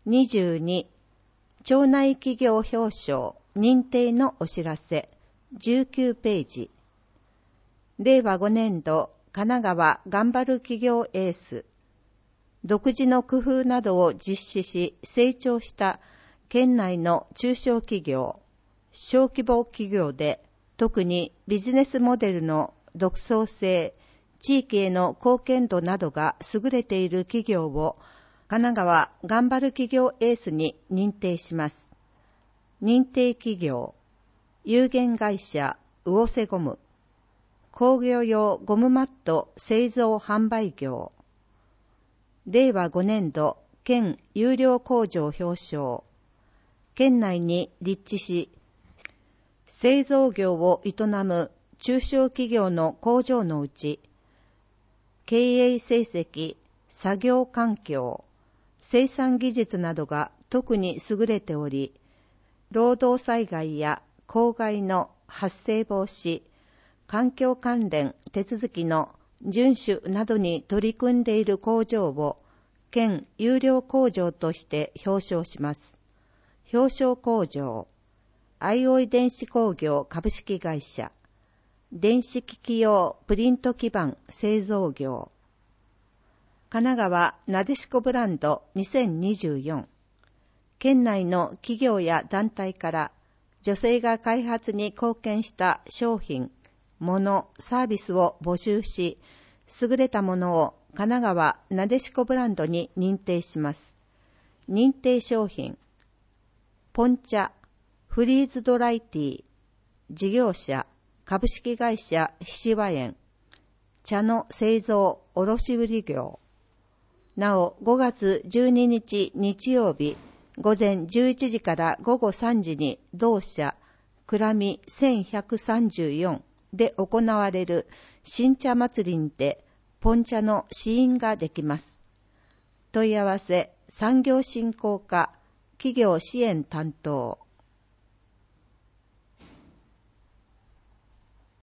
22、町内企業表彰認定のお知らせ19ページ。令和5年度神奈川頑張る企業エース。独自の工夫などを実施し成長した県内の中小企業、小規模企業で特にビジネスモデルの独創性、地域への貢献度などが優れている企業を神奈川頑張る企業エースに認定します。認定企業、有限会社魚瀬ゴム、工業用ゴムマット製造販売業、令和5年度県優良工場表彰、県内に立地し、製造業を営む中小企業の工場のうち、経営成績、作業環境、生産技術などが特に優れており、労働災害や公害の発生防止、環境関連手続きの遵守などに取り組んでいる工場を県優良工場として表彰します。表彰工場、あいおい電子工業株式会社、電子機器用プリント基板製造業、神奈川なでしこブランド2024、県内の企業や団体から女性が開発に貢献した商品、物、サービスを募集し、優れたものを神奈川なでしこブランドに認定します。認定商品、ポン茶、フリーズドライティー、事業者、株式会社菱和園、茶の製造卸売業。なお、5月12日日曜日、午前11時から午後3時に同社、倉見1134で行われる新茶祭りにて、ポン茶の試飲ができます。問い合わせ、産業振興課、企業支援担当。